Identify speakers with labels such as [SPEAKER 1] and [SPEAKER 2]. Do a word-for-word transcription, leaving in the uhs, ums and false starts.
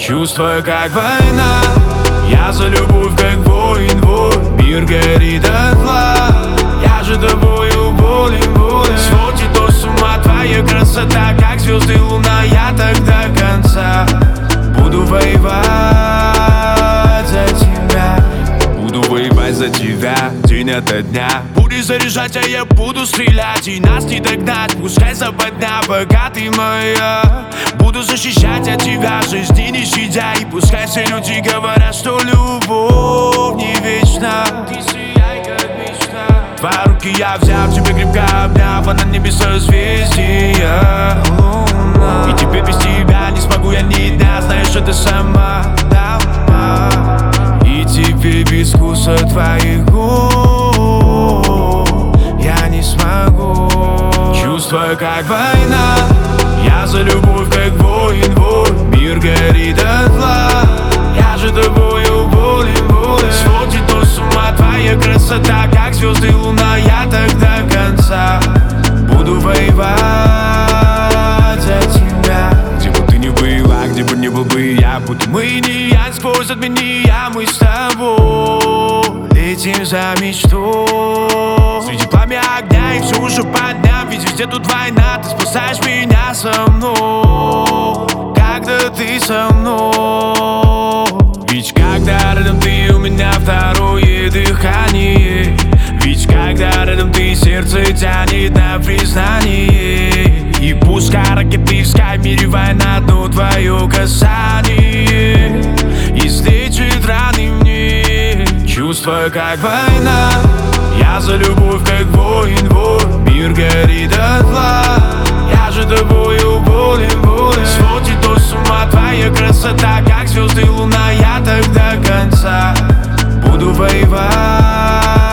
[SPEAKER 1] Чувства как война, я за любовь как воин, вой. Мир горит дотла, я же тобою болен, болен. Сводит то с ума твоя красота, как звезды луна, я так до конца буду воевать за тебя. Буду воевать за тебя день ото дня. Будешь заряжать, а я буду стрелять, и нас не догнать, пускай западня, пока ты моя. Буду защищать от тебя, жизни не щадя, и пускай все люди говорят, что любовь не вечна. Ты сияй, как мечта. Твои руки я взял, тебя крепко обняв, а на небе созвездия луна. И теперь без тебя не смогу я ни дня, знаешь, это сама дома. И теперь без вкуса твоих губ я не смогу. Чувства как война, я за любовь как воин, вой. Мир горит дотла, я же тобою болен, болен. Сводит то с ума твоя красота, как звезды луна, я так до конца буду воевать за тебя. Где бы ты ни была, где бы ни был бы я, будь мы не я, сквозь отмения мы с тобой летим за мечтой. Среди пламя огня и все уже по дням, ведь везде тут война, ты спасаешь меня со мной, когда ты со мной. Ведь когда рядом ты, у меня второе дыхание. Ведь когда рядом ты, сердце тянет на признание. И пускай ракеты в скай, в мире война, одно твое касание излечит раны мне. Чувства как война, я за любовь как воин, вой. Мир горит дотла, я же тобою болен, болен. Сводит то с ума твоя красота, как звезды луна, я так до конца буду воевать